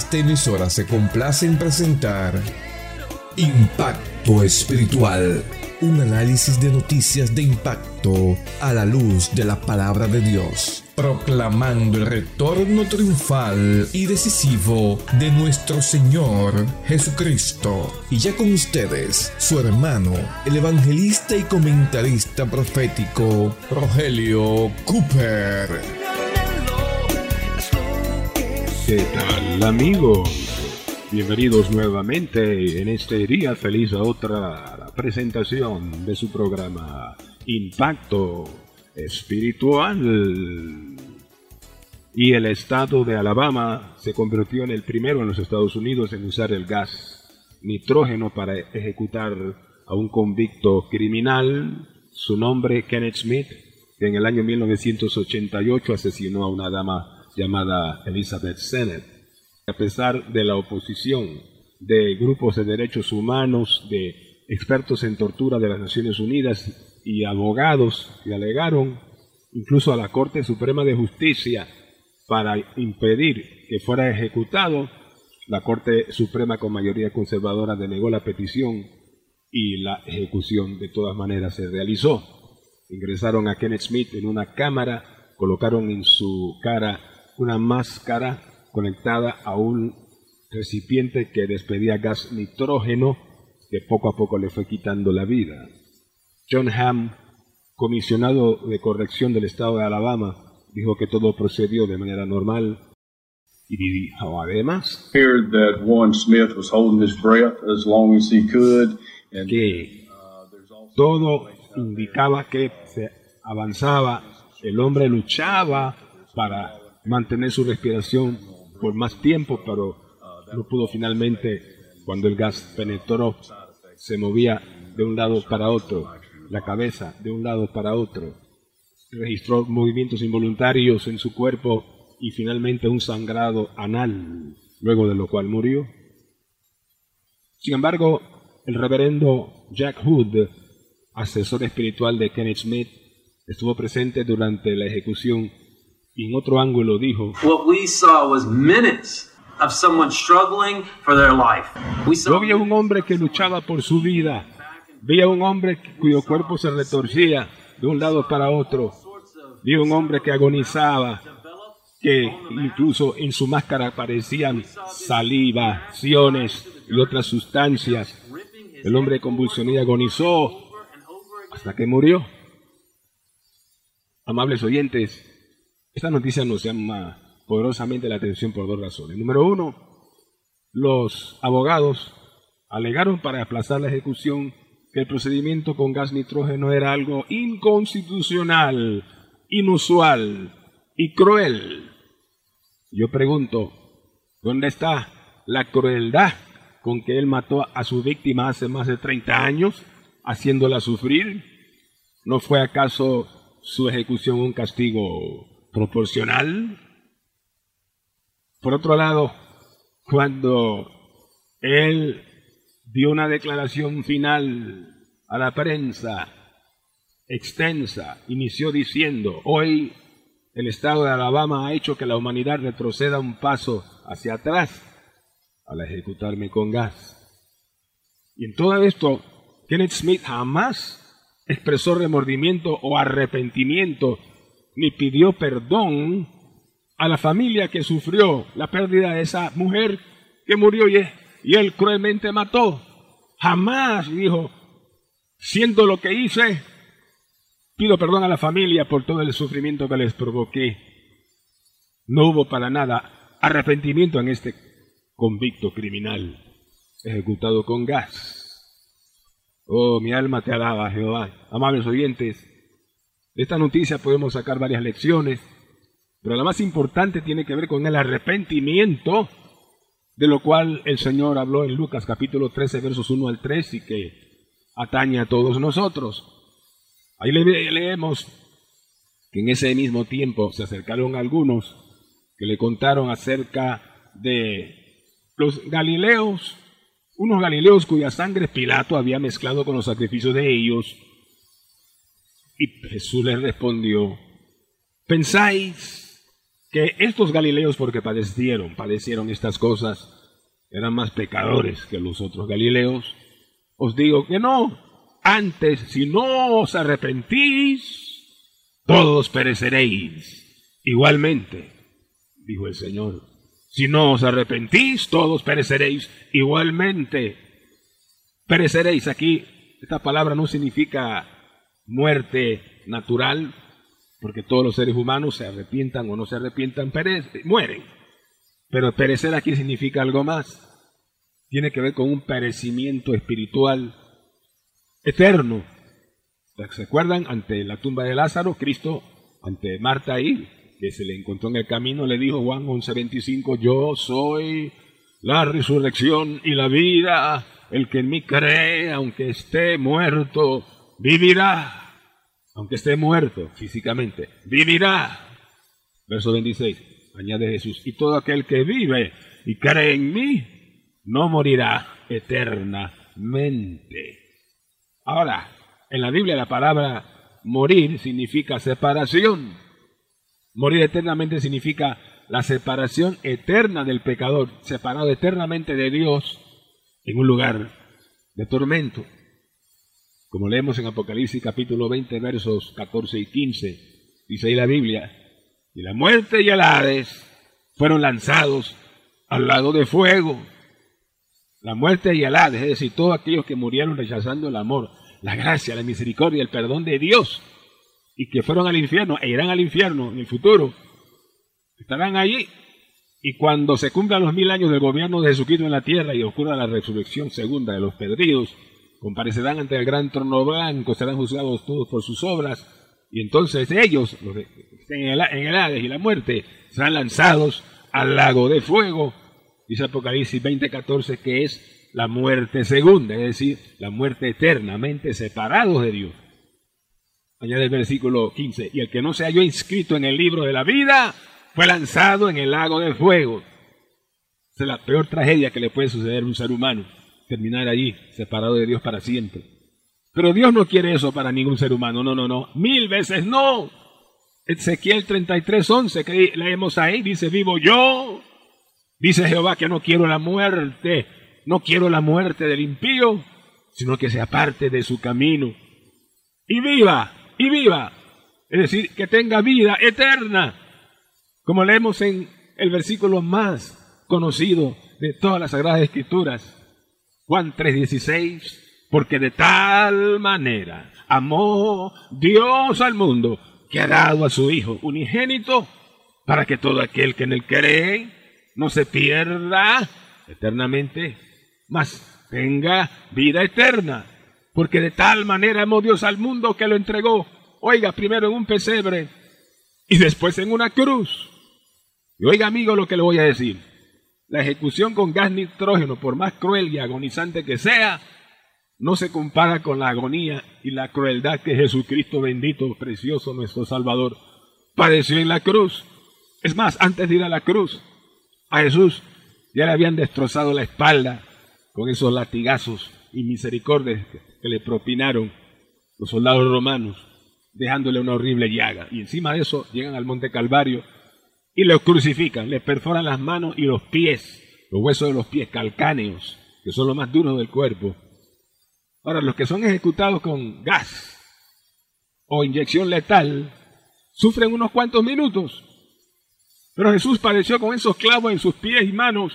Esta emisora se complace en presentar Impacto Espiritual, un análisis de noticias de impacto a la luz de la palabra de Dios, proclamando el retorno triunfal y decisivo de nuestro Señor Jesucristo. Y ya con ustedes, su hermano, el evangelista y comentarista profético, Rogelio Cooper. ¿Qué tal, amigos? Bienvenidos nuevamente en este día feliz a otra presentación de su programa Impacto Espiritual. Y el estado de Alabama se convirtió en el primero en los Estados Unidos en usar el gas nitrógeno para ejecutar a un convicto criminal. Su nombre, Kenneth Smith, que en el año 1988 asesinó a una dama llamada Elizabeth Sennett. A pesar de la oposición de grupos de derechos humanos, de expertos en tortura de las Naciones Unidas y abogados que alegaron incluso a la Corte Suprema de Justicia para impedir que fuera ejecutado, la Corte Suprema con mayoría conservadora denegó la petición y la ejecución de todas maneras se realizó. Ingresaron a Kenneth Smith en una cámara, colocaron en su cara una máscara conectada a un recipiente que despedía gas nitrógeno que poco a poco le fue quitando la vida. John Hamm, comisionado de corrección del estado de Alabama, dijo que todo procedió de manera normal y dijo además que todo indicaba que se avanzaba, el hombre luchaba para mantener su respiración por más tiempo, pero no pudo finalmente. Cuando el gas penetró, se movía de un lado para otro, la cabeza de un lado para otro, registró movimientos involuntarios en su cuerpo y finalmente un sangrado anal, luego de lo cual murió. Sin embargo, el reverendo Jack Hood, asesor espiritual de Kenneth Smith, estuvo presente durante la ejecución y en otro ángulo dijo: What we saw was minutes of someone struggling for their life. Yo vi a un hombre que luchaba por su vida. Vi a un hombre cuyo cuerpo se retorcía de un lado para otro. Vi a un hombre que agonizaba, que incluso en su máscara aparecían salivaciones y otras sustancias. El hombre convulsionó y agonizó hasta que murió. Amables oyentes, esta noticia nos llama poderosamente la atención por dos razones. Número uno, los abogados alegaron para aplazar la ejecución que el procedimiento con gas nitrógeno era algo inconstitucional, inusual y cruel. Yo pregunto, ¿dónde está la crueldad con que él mató a su víctima hace más de 30 años, haciéndola sufrir? ¿No fue acaso su ejecución un castigo proporcional? Por otro lado, cuando él dio una declaración final a la prensa extensa, inició diciendo: hoy el estado de Alabama ha hecho que la humanidad retroceda un paso hacia atrás al ejecutarme con gas. Y en todo esto, Kenneth Smith jamás expresó remordimiento o arrepentimiento, ni pidió perdón a la familia que sufrió la pérdida de esa mujer que murió y él cruelmente mató. Jamás dijo: siendo lo que hice, pido perdón a la familia por todo el sufrimiento que les provoqué. No hubo para nada arrepentimiento en este convicto criminal ejecutado con gas. Oh, mi alma te alaba, Jehová. Amables oyentes, de esta noticia podemos sacar varias lecciones, pero la más importante tiene que ver con el arrepentimiento, de lo cual el Señor habló en Lucas capítulo 13, versos 1 al 3, y que atañe a todos nosotros. Ahí leemos que en ese mismo tiempo se acercaron algunos que le contaron acerca de los galileos, unos galileos cuya sangre Pilato había mezclado con los sacrificios de ellos. Y Jesús les respondió: ¿pensáis que estos galileos, porque padecieron estas cosas, eran más pecadores que los otros galileos, os digo que no. Antes, si no os arrepentís, todos pereceréis. Igualmente, dijo el Señor, si no os arrepentís, todos pereceréis igualmente. Pereceréis aquí, esta palabra no significa muerte natural, porque todos los seres humanos, se arrepientan o no se arrepientan, mueren. Pero perecer aquí significa algo más. Tiene que ver con un perecimiento espiritual eterno. ¿Se acuerdan? Ante la tumba de Lázaro, Cristo, ante Marta ahí, que se le encontró en el camino, le dijo, Juan 11:25, yo soy la resurrección y la vida. El que en mí cree, aunque esté muerto, vivirá. Aunque esté muerto físicamente, vivirá. Verso 26, añade Jesús, y todo aquel que vive y cree en mí, no morirá eternamente. Ahora, en la Biblia la palabra morir significa separación. Morir eternamente significa la separación eterna del pecador, separado eternamente de Dios en un lugar de tormento. Como leemos en Apocalipsis capítulo 20, versos 14 y 15, dice ahí la Biblia, y la muerte y el Hades fueron lanzados al lago de fuego. La muerte y el Hades, es decir, todos aquellos que murieron rechazando el amor, la gracia, la misericordia, el perdón de Dios, y que fueron al infierno e irán al infierno en el futuro, estarán allí. Y cuando se cumplan los 1000 años del gobierno de Jesucristo en la tierra y ocurra la resurrección segunda de los perdidos, comparecerán ante el gran trono blanco, serán juzgados todos por sus obras, y entonces ellos, los que estén en el Hades y la muerte, serán lanzados al lago de fuego. Dice Apocalipsis 20:14 que es la muerte segunda, es decir, la muerte eternamente separados de Dios. Añade el versículo 15, y el que no se halló inscrito en el libro de la vida, fue lanzado en el lago de fuego. Esa es la peor tragedia que le puede suceder a un ser humano, terminar allí, separado de Dios para siempre. Pero Dios no quiere eso para ningún ser humano, no, 1000 veces no. Ezequiel 33:11 que leemos ahí, dice, vivo yo, dice Jehová, que no quiero la muerte del impío, sino que se aparte de su camino y viva, es decir, que tenga vida eterna, como leemos en el versículo más conocido de todas las Sagradas Escrituras, Juan 3:16, porque de tal manera amó Dios al mundo, que ha dado a su Hijo unigénito, para que todo aquel que en él cree no se pierda eternamente, mas tenga vida eterna. Porque de tal manera amó Dios al mundo que lo entregó, oiga, primero en un pesebre y después en una cruz. Y oiga, amigo, lo que le voy a decir. La ejecución con gas nitrógeno, por más cruel y agonizante que sea, no se compara con la agonía y la crueldad que Jesucristo bendito, precioso, nuestro Salvador, padeció en la cruz. Es más, antes de ir a la cruz, a Jesús ya le habían destrozado la espalda con esos latigazos y misericordias que le propinaron los soldados romanos, dejándole una horrible llaga. Y encima de eso llegan al monte Calvario y lo crucifican, le perforan las manos y los pies, los huesos de los pies calcáneos, que son los más duros del cuerpo. Ahora, los que son ejecutados con gas o inyección letal sufren unos cuantos minutos, pero Jesús padeció con esos clavos en sus pies y manos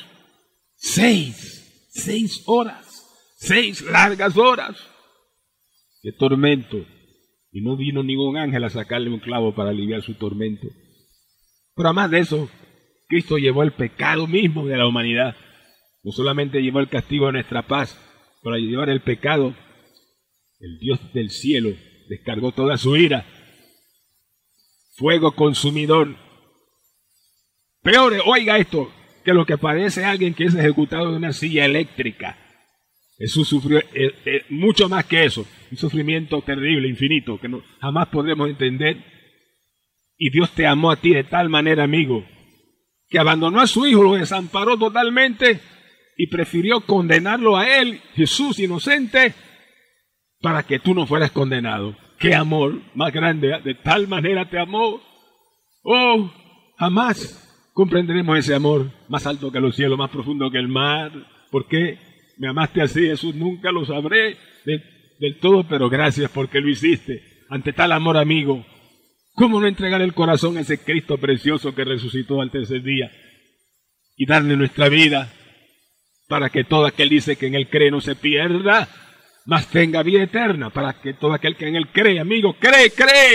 6 horas, 6 largas horas de tormento, y no vino ningún ángel a sacarle un clavo para aliviar su tormento. Pero además de eso, Cristo llevó el pecado mismo de la humanidad. No solamente llevó el castigo de nuestra paz, para llevar el pecado, el Dios del cielo descargó toda su ira. Fuego consumidor. Peor, oiga esto, que lo que padece alguien que es ejecutado de una silla eléctrica. Jesús sufrió mucho más que eso, un sufrimiento terrible, infinito, que jamás podremos entender. Y Dios te amó a ti de tal manera, amigo, que abandonó a su Hijo, lo desamparó totalmente y prefirió condenarlo a él, Jesús inocente, para que tú no fueras condenado. ¡Qué amor más grande! De tal manera te amó. ¡Oh! jamás comprenderemos ese amor más alto que los cielos, más profundo que el mar. ¿Por qué me amaste así, Jesús? Nunca lo sabré del todo, pero gracias porque lo hiciste. Ante tal amor, amigo, ¿cómo no entregar el corazón a ese Cristo precioso que resucitó al tercer día y darle nuestra vida para que todo aquel dice que en él cree no se pierda, mas tenga vida eterna? Para que todo aquel que en él cree, amigo, cree,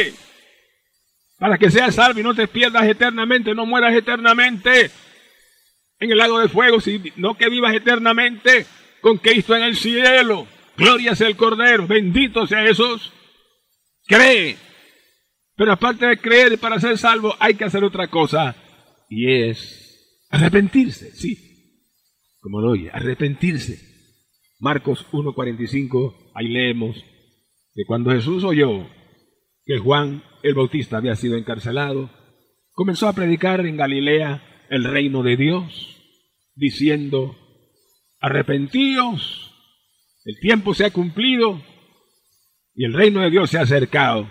para que seas salvo y no te pierdas eternamente, no mueras eternamente en el lago de fuego, sino que vivas eternamente con Cristo en el cielo. Gloria sea el Cordero, bendito sea Jesús. Cree. Pero aparte de creer, para ser salvo hay que hacer otra cosa, y es arrepentirse, sí, como lo oye, arrepentirse. Marcos 1:45, ahí leemos que cuando Jesús oyó que Juan el Bautista había sido encarcelado, comenzó a predicar en Galilea el reino de Dios, diciendo: arrepentíos, el tiempo se ha cumplido y el reino de Dios se ha acercado.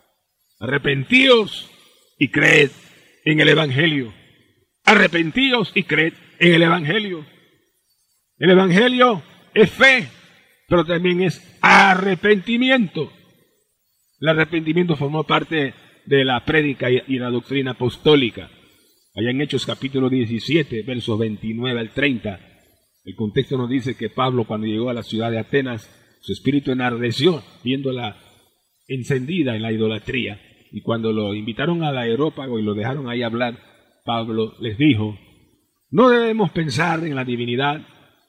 Arrepentíos y creed en el Evangelio. Arrepentíos y creed en el Evangelio. El Evangelio es fe, pero también es arrepentimiento. El arrepentimiento formó parte de la prédica y la doctrina apostólica. Allá en Hechos capítulo 17, versos 29 al 30, el contexto nos dice que Pablo, cuando llegó a la ciudad de Atenas, su espíritu enardeció viéndola encendida en la idolatría. Y cuando lo invitaron al Areópago y lo dejaron ahí hablar, Pablo les dijo: no debemos pensar en la divinidad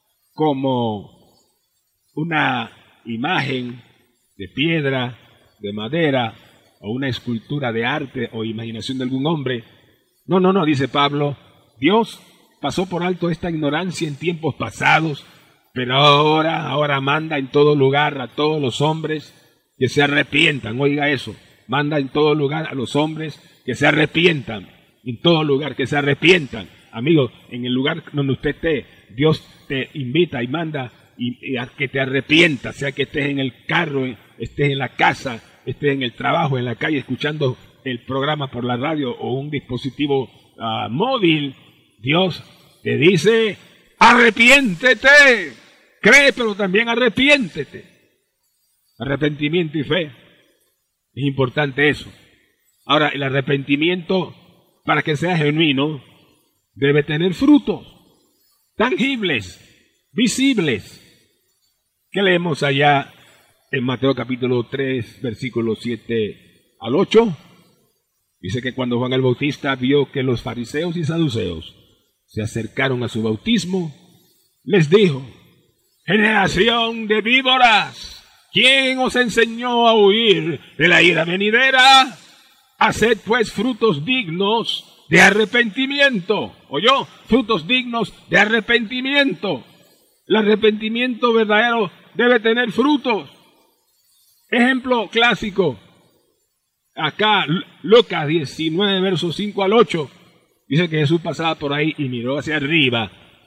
como una imagen de piedra, de madera, o una escultura de arte o imaginación de algún hombre. No, dice Pablo, Dios pasó por alto esta ignorancia en tiempos pasados, pero ahora manda en todo lugar a todos los hombres que se arrepientan. Oiga eso, manda en todo lugar a los hombres que se arrepientan, en todo lugar que se arrepientan. Amigo, en el lugar donde usted esté, Dios te invita y manda y a que te arrepientas, sea que estés en el carro, estés en la casa, estés en el trabajo, en la calle, escuchando el programa por la radio o un dispositivo móvil. Dios te dice: arrepiéntete, cree, pero también arrepiéntete. Arrepentimiento y fe, es importante eso. Ahora, el arrepentimiento, para que sea genuino, debe tener frutos tangibles, visibles. ¿Qué leemos allá en Mateo capítulo 3, versículos 7 al 8? Dice que cuando Juan el Bautista vio que los fariseos y saduceos se acercaron a su bautismo, les dijo: generación de víboras, ¿quién os enseñó a huir de la ira venidera? Haced pues frutos dignos de arrepentimiento. ¿Oyó? Frutos dignos de arrepentimiento. El arrepentimiento verdadero debe tener frutos. Ejemplo clásico. Acá, Lucas 19, versos 5 al 8. Dice que Jesús pasaba por ahí y miró hacia arriba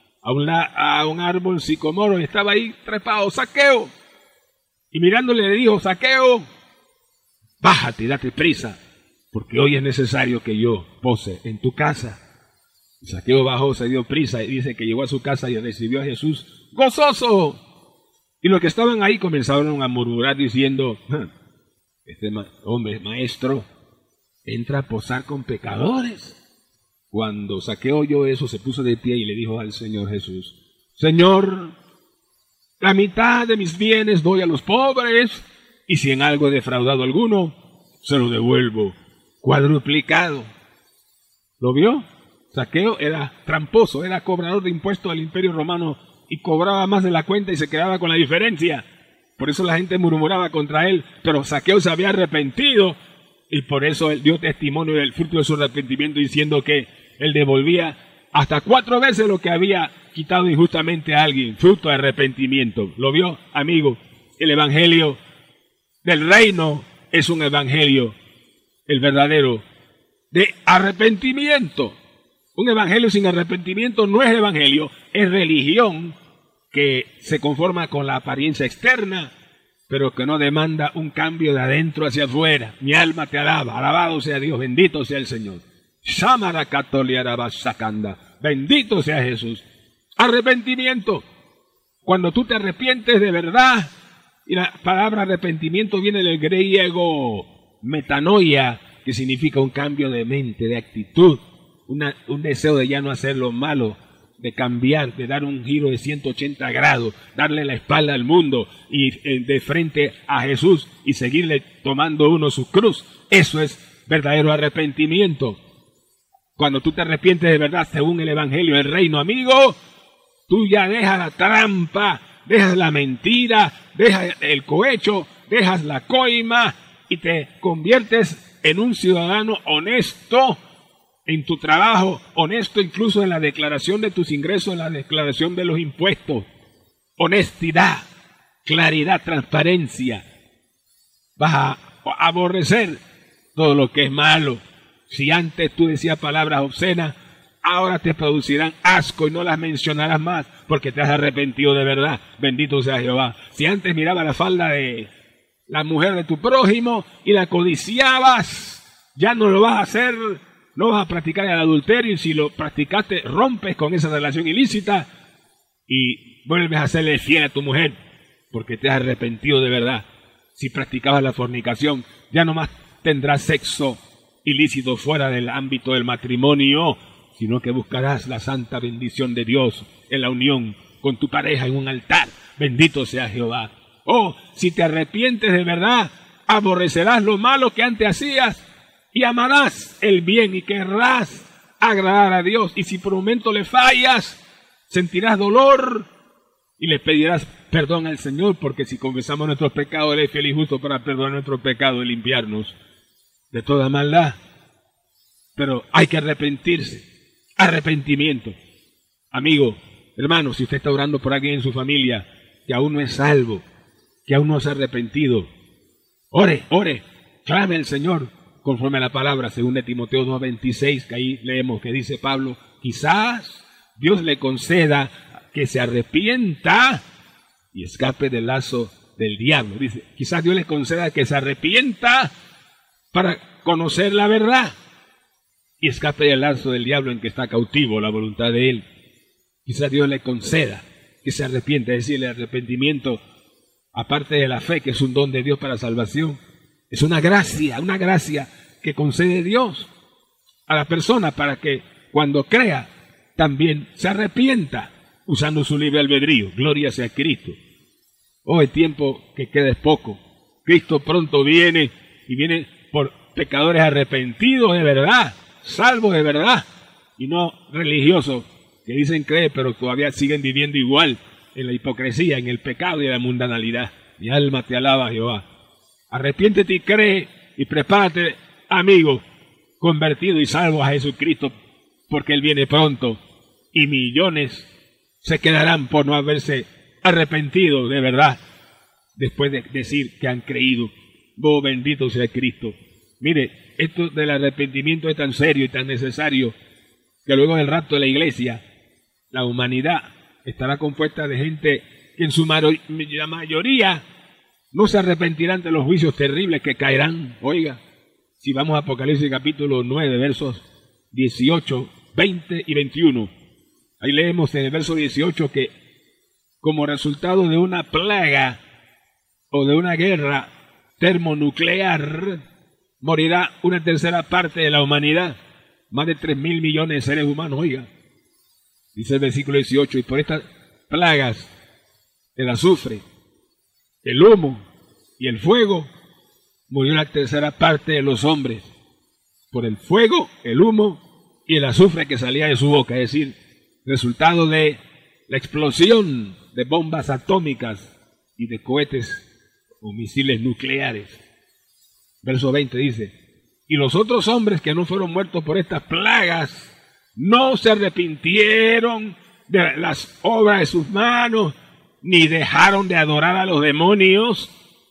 a un árbol sicomoro y estaba ahí trepado Zaqueo. Y mirándole le dijo: Zaqueo, bájate y date prisa, porque hoy es necesario que yo pose en tu casa. Y Zaqueo bajó, se dio prisa y dice que llegó a su casa y recibió a Jesús gozoso. Y los que estaban ahí comenzaron a murmurar diciendo: este hombre, maestro, entra a posar con pecadores. Cuando Zaqueo oyó eso, se puso de pie y le dijo al Señor Jesús: Señor, la mitad de mis bienes doy a los pobres, y si en algo he defraudado a alguno, se lo devuelvo cuadruplicado. ¿Lo vio? Zaqueo era tramposo, era cobrador de impuestos del Imperio Romano y cobraba más de la cuenta y se quedaba con la diferencia. Por eso la gente murmuraba contra él, pero Zaqueo se había arrepentido y por eso él dio testimonio del fruto de su arrepentimiento, diciendo que él devolvía hasta 4 veces lo que había quitado injustamente a alguien, fruto de arrepentimiento. ¿Lo vio, amigo? El evangelio del reino es un evangelio, el verdadero, de arrepentimiento. Un evangelio sin arrepentimiento no es evangelio, es religión que se conforma con la apariencia externa, pero que no demanda un cambio de adentro hacia afuera. Mi alma te alaba, alabado sea Dios, bendito sea el Señor. Shamara Katoliarabashakanda. Bendito sea Jesús. Arrepentimiento. Cuando tú te arrepientes de verdad, y la palabra arrepentimiento viene del griego metanoia, que significa un cambio de mente, de actitud, un deseo de ya no hacer lo malo, de cambiar, de dar un giro de 180 grados, darle la espalda al mundo y de frente a Jesús y seguirle tomando uno su cruz. Eso es verdadero arrepentimiento. Cuando tú te arrepientes de verdad según el Evangelio del Reino, amigo, tú ya dejas la trampa, dejas la mentira, dejas el cohecho, dejas la coima y te conviertes en un ciudadano honesto en tu trabajo, honesto incluso en la declaración de tus ingresos, en la declaración de los impuestos. Honestidad, claridad, transparencia. Vas a aborrecer todo lo que es malo. Si antes tú decías palabras obscenas, ahora te producirán asco y no las mencionarás más porque te has arrepentido de verdad. Bendito sea Jehová. Si antes mirabas la falda de la mujer de tu prójimo y la codiciabas, ya no lo vas a hacer. No vas a practicar el adulterio, y si lo practicaste, rompes con esa relación ilícita y vuelves a serle fiel a tu mujer porque te has arrepentido de verdad. Si practicabas la fornicación, ya no más tendrás sexo ilícito fuera del ámbito del matrimonio, sino que buscarás la santa bendición de Dios en la unión con tu pareja en un altar. Bendito sea Jehová. Oh, si te arrepientes de verdad, aborrecerás lo malo que antes hacías y amarás el bien y querrás agradar a Dios. Y si por un momento le fallas, sentirás dolor y le pedirás perdón al Señor, porque si confesamos nuestros pecados, Él es fiel y justo para perdonar nuestros pecados y limpiarnos de toda maldad. Pero hay que arrepentirse. Arrepentimiento. Amigo, hermano, si usted está orando por alguien en su familia que aún no es salvo, que aún no se ha arrepentido, ore, clame al Señor conforme a la palabra, según de Timoteo 2:26, que ahí leemos que dice Pablo, quizás Dios le conceda que se arrepienta y escape del lazo del diablo. Dice, quizás Dios le conceda que se arrepienta para conocer la verdad y escape del lazo del diablo en que está cautivo la voluntad de Él. Quizás Dios le conceda que se arrepienta, es decir, el arrepentimiento, aparte de la fe, que es un don de Dios para salvación, es una gracia que concede Dios a la persona para que cuando crea también se arrepienta usando su libre albedrío. Gloria sea a Cristo. Oh, el tiempo que queda es poco. Cristo pronto viene y viene por pecadores arrepentidos de verdad, salvos de verdad y no religiosos que dicen creer pero todavía siguen viviendo igual en la hipocresía, en el pecado y en la mundanalidad. Mi alma te alaba, Jehová. Arrepiéntete y cree y prepárate, amigo, convertido y salvo a Jesucristo, porque Él viene pronto y millones se quedarán por no haberse arrepentido de verdad después de decir que han creído. Oh, bendito sea Cristo. Mire, esto del arrepentimiento es tan serio y tan necesario que luego del rapto de la iglesia, la humanidad estará compuesta de gente que en su la mayoría no se arrepentirán de los juicios terribles que caerán. Oiga, si vamos a Apocalipsis capítulo 9, versos 18, 20 y 21. Ahí leemos en el verso 18 que como resultado de una plaga o de una guerra termonuclear, morirá una tercera parte de la humanidad, más de 3.000 millones de seres humanos. Oiga, dice el versículo 18, y por estas plagas, el azufre, el humo y el fuego, murió la tercera parte de los hombres, por el fuego, el humo y el azufre que salía de su boca, es decir, resultado de la explosión de bombas atómicas y de cohetes o misiles nucleares. Verso 20 dice, y los otros hombres que no fueron muertos por estas plagas no se arrepintieron de las obras de sus manos, ni dejaron de adorar a los demonios,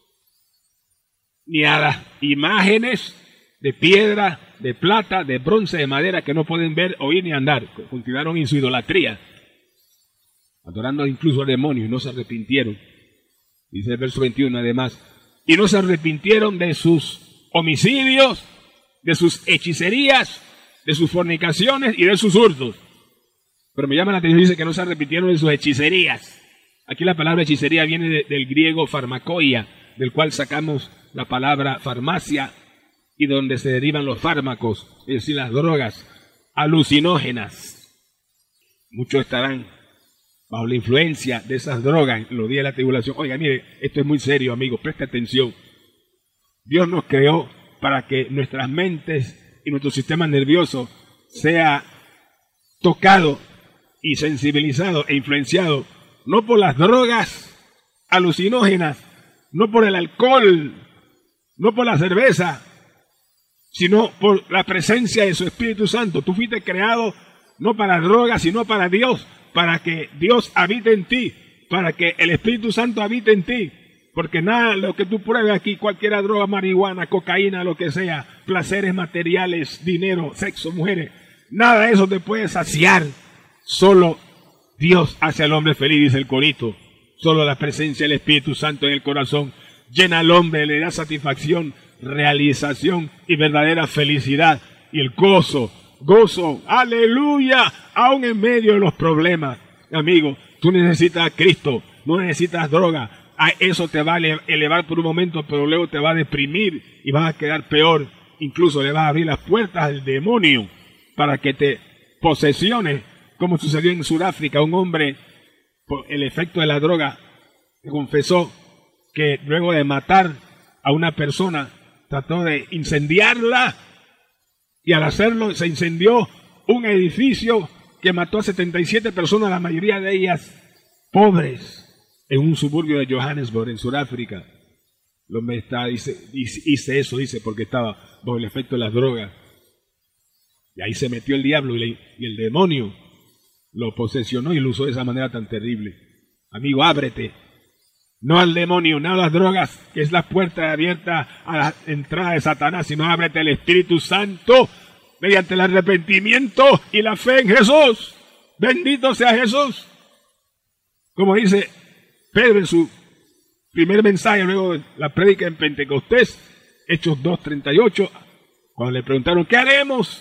ni a las imágenes de piedra, de plata, de bronce, de madera que no pueden ver, oír ni andar. Continuaron en su idolatría, adorando incluso a demonios, y no se arrepintieron. Dice el verso 21 además, y no se arrepintieron de sus homicidios, de sus hechicerías, de sus fornicaciones y de sus hurtos. Pero me llama la atención, dice que no se arrepintieron de sus hechicerías. Aquí la palabra hechicería viene del griego farmacoia, del cual sacamos la palabra farmacia y donde se derivan los fármacos, es decir, las drogas alucinógenas. Muchos estarán bajo la influencia de esas drogas en los días de la tribulación. Oiga, mire, esto es muy serio, amigo, preste atención. Dios nos creó para que nuestras mentes y nuestro sistema nervioso sea tocado y sensibilizado e influenciado no por las drogas alucinógenas, no por el alcohol, no por la cerveza, sino por la presencia de su Espíritu Santo. Tú fuiste creado no para drogas, sino para Dios, para que Dios habite en ti, para que el Espíritu Santo habite en ti. Porque nada, lo que tú pruebes aquí, cualquier droga, marihuana, cocaína, lo que sea, placeres materiales, dinero, sexo, mujeres, nada de eso te puede saciar. Solo Dios hace al hombre feliz, dice el corito. Solo la presencia del Espíritu Santo en el corazón llena al hombre, le da satisfacción, realización y verdadera felicidad. Y el gozo, aleluya, aún en medio de los problemas. Amigo, tú necesitas a Cristo, no necesitas droga. A eso te va a elevar por un momento, pero luego te va a deprimir y vas a quedar peor. Incluso le vas a abrir las puertas al demonio para que te posesione, como sucedió en Sudáfrica. Un hombre, por el efecto de la droga, confesó que luego de matar a una persona, trató de incendiarla, y al hacerlo se incendió un edificio que mató a 77 personas, la mayoría de ellas pobres, en un suburbio de Johannesburg, en Sudáfrica. El hombre hice eso, dice, porque estaba bajo el efecto de las drogas. Y ahí se metió el diablo y el demonio lo posesionó y lo usó de esa manera tan terrible. Amigo, ábrete. No al demonio, no a las drogas, que es la puerta abierta a la entrada de Satanás, sino ábrete al Espíritu Santo mediante el arrepentimiento y la fe en Jesús. Bendito sea Jesús. Como dice Pedro en su primer mensaje, luego de la prédica en Pentecostés, Hechos 2:38, cuando le preguntaron, ¿qué haremos?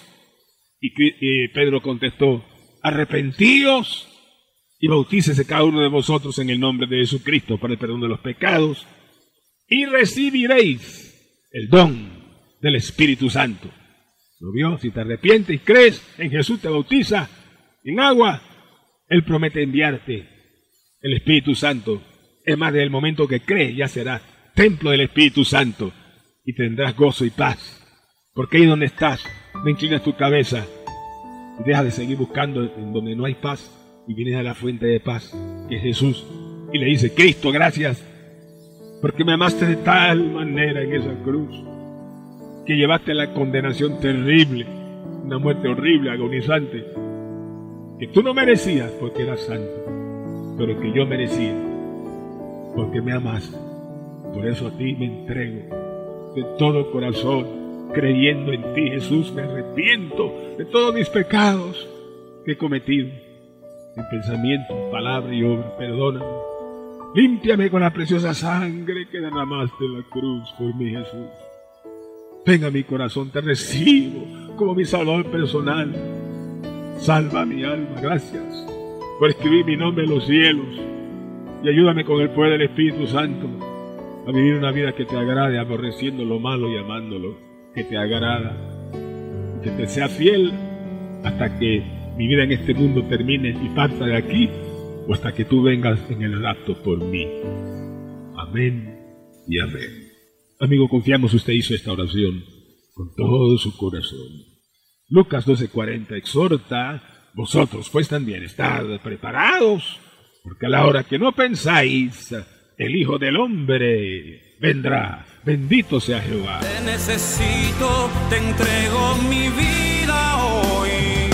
Y Pedro contestó, arrepentíos y bautícese cada uno de vosotros en el nombre de Jesucristo para el perdón de los pecados y recibiréis el don del Espíritu Santo. ¿Lo vio? Si te arrepientes y crees en Jesús, te bautiza en agua, Él promete enviarte el Espíritu Santo. Es más, desde el momento que crees ya serás templo del Espíritu Santo y tendrás gozo y paz. Porque ahí donde estás, no inclinas tu cabeza y dejas de seguir buscando en donde no hay paz y vienes a la fuente de paz, que es Jesús, y le dice, Cristo, gracias, porque me amaste de tal manera en esa cruz, que llevaste la condenación terrible, una muerte horrible, agonizante, que tú no merecías porque eras santo, pero que yo merecía porque me amaste. Por eso a ti me entrego de todo corazón, creyendo en ti, Jesús. Me arrepiento de todos mis pecados que he cometido en pensamiento, palabra y obra. Perdóname, límpiame con la preciosa sangre que derramaste en la cruz por mí, Jesús. Venga a mi corazón, te recibo como mi salvador personal. Salva mi alma, gracias por escribir mi nombre en los cielos, y ayúdame con el poder del Espíritu Santo a vivir una vida que te agrade, aborreciendo lo malo y amando lo que te agrada, que te sea fiel hasta que mi vida en este mundo termine y parta de aquí, o hasta que tú vengas en el rapto por mí. Amén y amén. Amigo, confiamos, usted hizo esta oración con todo su corazón. Lucas 12:40 exhorta, vosotros pues también estad preparados, porque a la hora que no pensáis, el Hijo del Hombre vendrá. Bendito sea Jehová. Te necesito, te entrego mi vida hoy.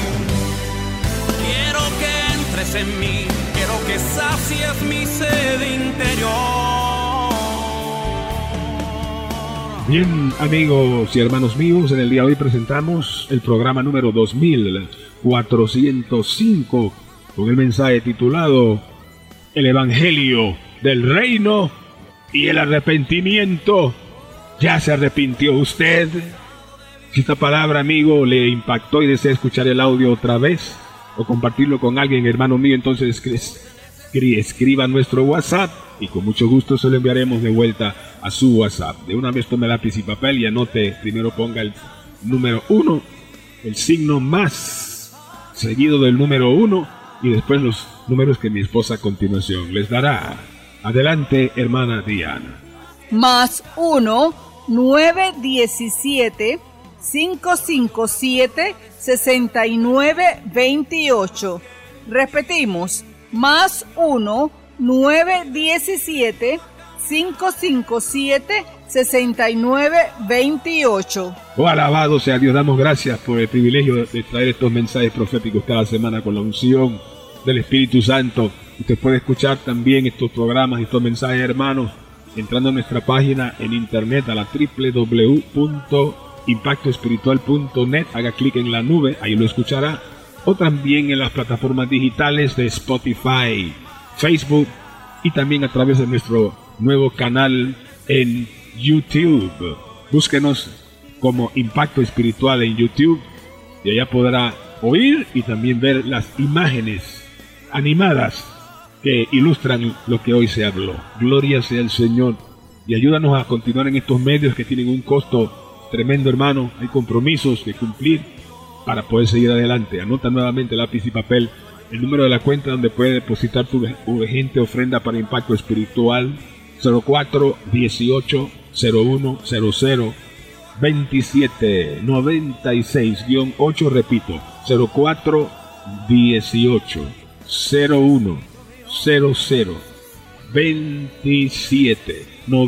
Quiero que entres en mí, quiero que sacies mi sed interior. Bien, amigos y hermanos míos, en el día de hoy presentamos el programa número 2405 con el mensaje titulado El Evangelio del Reino y el Arrepentimiento. ¿Ya se arrepintió usted? Si esta palabra, amigo, le impactó y desea escuchar el audio otra vez o compartirlo con alguien, hermano mío, entonces escriba nuestro WhatsApp y con mucho gusto se lo enviaremos de vuelta a su WhatsApp. De una vez tome lápiz y papel y anote, primero ponga el número 1, el signo más seguido del número 1 y después los números que mi esposa a continuación les dará. Adelante, hermana Diana. Más 1 917 557 6928. Repetimos, más 1 917 557 6928. Oh, alabado sea Dios, damos gracias por el privilegio de traer estos mensajes proféticos cada semana con la unción del Espíritu Santo. Usted puede escuchar también estos programas y estos mensajes, hermanos, entrando a nuestra página en internet a la www.impactoespiritual.net. Haga clic en la nube, ahí lo escuchará. O también en las plataformas digitales de Spotify, Facebook y también a través de nuestro nuevo canal en YouTube. Búsquenos como Impacto Espiritual en YouTube y allá podrá oír y también ver las imágenes animadas que ilustran lo que hoy se habló. Gloria sea el Señor y ayúdanos a continuar en estos medios que tienen un costo tremendo, hermano. Hay compromisos que cumplir para poder seguir adelante. Anota nuevamente lápiz y papel el número de la cuenta donde puede depositar tu urgente ofrenda para Impacto Espiritual: 04 18 01 00 27 96-8. Repito, 04 18 01 00 27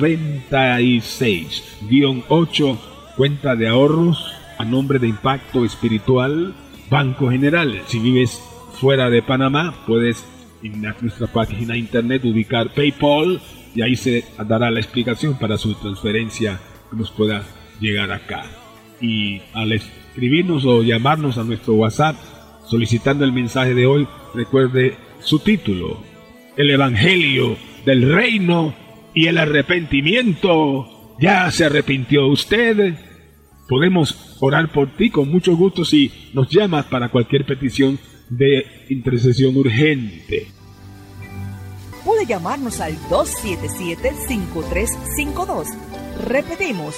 96-8, cuenta de ahorros a nombre de Impacto Espiritual, Banco General. Si vives fuera de Panamá, puedes en nuestra página internet ubicar PayPal y ahí se dará la explicación para su transferencia que nos pueda llegar acá. Y al escribirnos o llamarnos a nuestro WhatsApp solicitando el mensaje de hoy, recuerde su título: El Evangelio del Reino y el Arrepentimiento. ¿Ya se arrepintió usted? Podemos orar por ti con mucho gusto si nos llamas para cualquier petición de intercesión urgente. Puede llamarnos al 277-5352. Repetimos,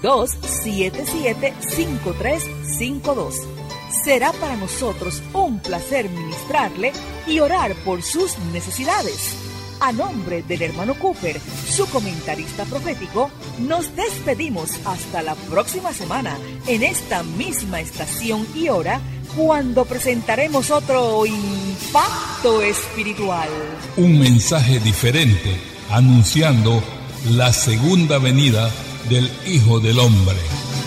277-5352. Será para nosotros un placer ministrarle y orar por sus necesidades. A nombre del hermano Cooper, su comentarista profético, nos despedimos hasta la próxima semana en esta misma estación y hora, cuando presentaremos otro Impacto Espiritual. Un mensaje diferente, anunciando la segunda venida del Hijo del Hombre.